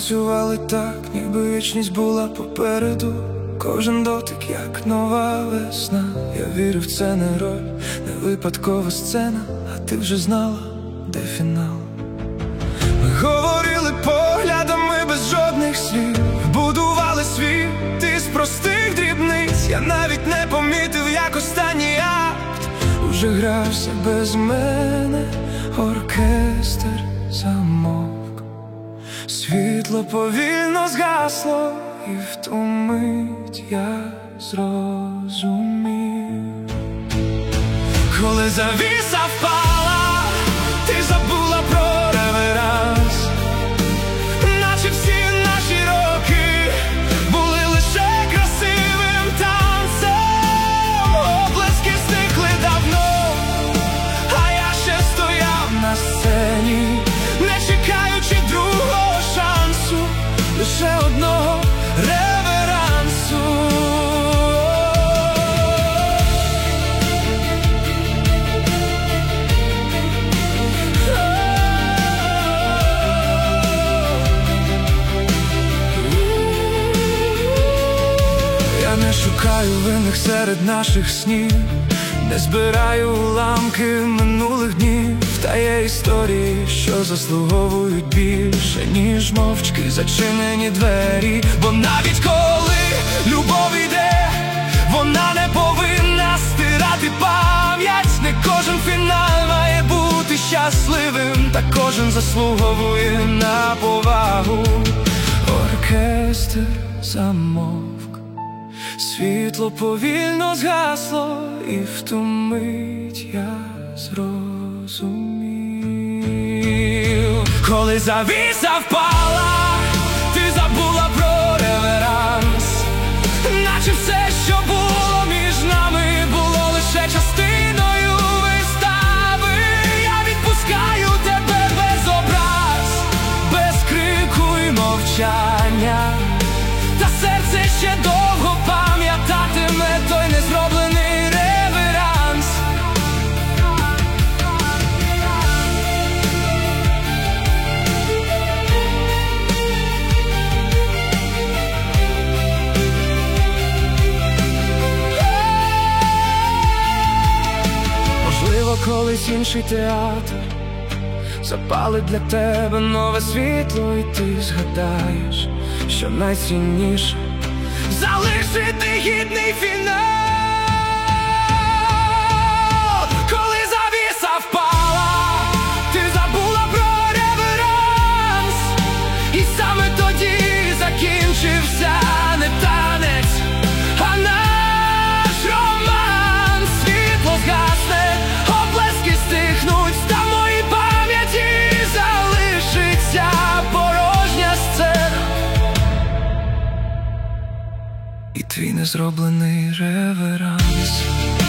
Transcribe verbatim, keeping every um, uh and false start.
танцювали так, ніби вічність була попереду. Кожен дотик, як нова весна. Я вірив, це не роль, не випадкова сцена. А ти вже знала, де фінал. Ми говорили поглядами без жодних слів, будували світ із простих дрібниць. Я навіть не помітив, як останній акт уже грався без мене. Оркестр замовк, світло повільно згасло, і в ту мить я зрозумів. Коли завіса впала, ти забула про реверанс, наче всі наші роки були лише красивим танцем. Оплески стихли давно, а я ще стояв на сцені, не чекаючи другого шансу, лише одного реверансу. Я не шукаю винних серед наших снів, не збираю уламки минулих днів. Та є історії, що заслуговують більше, ніж мовчки зачинені двері. Бо навіть коли любов іде, вона не повинна стирати пам'ять. Не кожен фінал має бути щасливим, та кожен заслуговує на повагу. Оркестр замовк, світло повільно згасло, і в ту мить я зрозумів. Коли завіса впала, ти забула про реверанс, наче все, що було між нами, було лише частиною вистави. Я відпускаю тебе без образ, без крику і мовчання, та серце ще довго пам'ятатиме той незроблений реверанс. Можливо, колись інший театр запалить для тебе нове світло, і ти згадаєш, що найцінніше — залишити гідний фінал. Коли завіса впала, ти забула про реверанс, і саме тоді закінчився не танець, а наш роман. Світло згасне, оплески стихнуть, та в моїй пам'яті залишиться порожня сцена і твій незроблений реверанс.